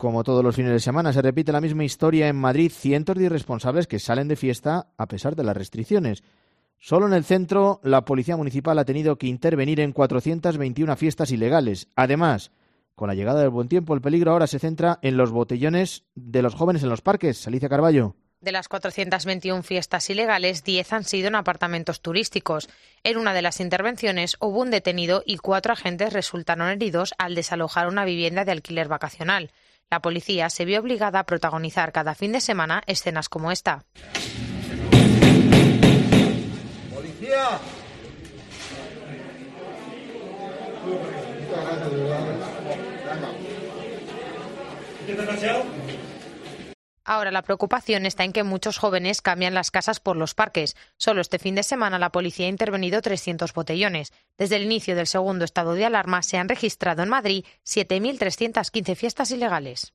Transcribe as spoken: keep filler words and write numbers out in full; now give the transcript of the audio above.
Como todos los fines de semana, se repite la misma historia en Madrid. Cientos de irresponsables que salen de fiesta a pesar de las restricciones. Solo en el centro, la Policía Municipal ha tenido que intervenir en cuatrocientas veintiuna fiestas ilegales. Además, con la llegada del buen tiempo, el peligro ahora se centra en los botellones de los jóvenes en los parques. Alicia Carballo. De las cuatrocientas veintiuna fiestas ilegales, diez han sido en apartamentos turísticos. En una de las intervenciones hubo un detenido y cuatro agentes resultaron heridos al desalojar una vivienda de alquiler vacacional. La policía se vio obligada a protagonizar cada fin de semana escenas como esta. ¡Policía! Ahora la preocupación está en que muchos jóvenes cambian las casas por los parques. Solo este fin de semana la policía ha intervenido trescientos botellones. Desde el inicio del segundo estado de alarma se han registrado en Madrid siete mil trescientas quince fiestas ilegales.